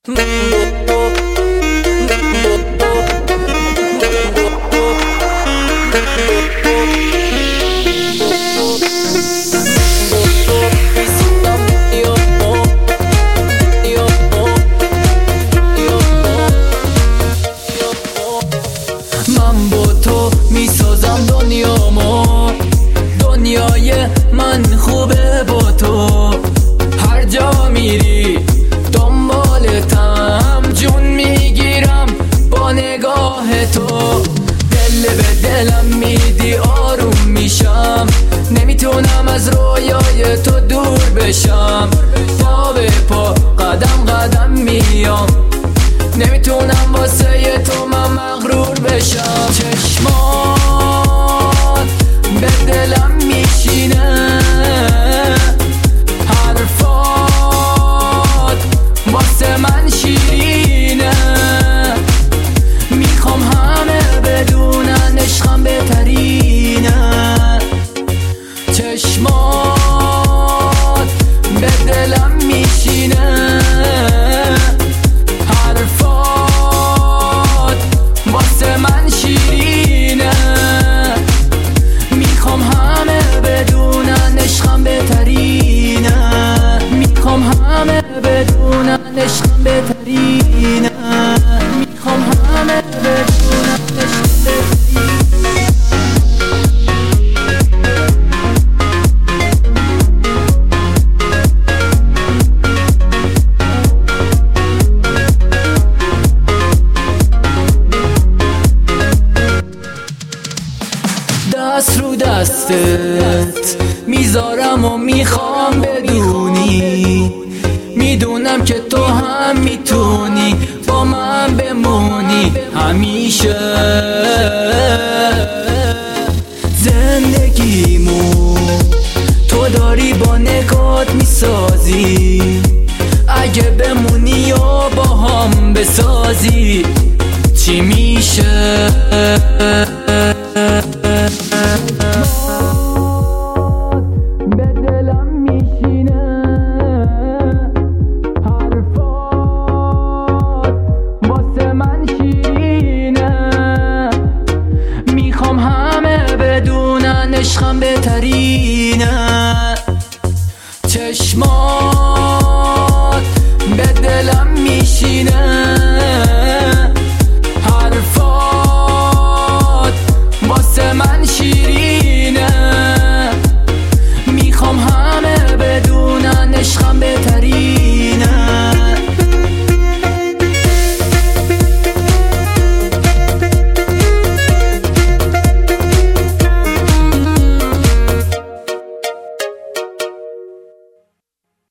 من با تو میسازم دنیامو، دنیای من خوبه با تو. هر جا میری دنبالتم، جون میگیرم با نگاه تو. دل به دلم میدی آروم میشم، نمیتونم از رویای تو دور بشم. پا به پا قدم قدم میام، نمیتونم واسه تو من مغرور بشم. چشمات به دلم میشینه، حرفات واسه من شیرینه. میخوام همه بدونن عشقم بهترینه. چشمات به دلم میشینه، واسه من شیرینه. میخوام همه بدونن عشقم بهترینه. میخوام همه بدونن عشقم بهترینه. میخوام همه بدونن عشقم بهترینه. دست رو دستت میذارم و میخوام بدونی، میدونم که تو هم میتونی با من بمونی همیشه.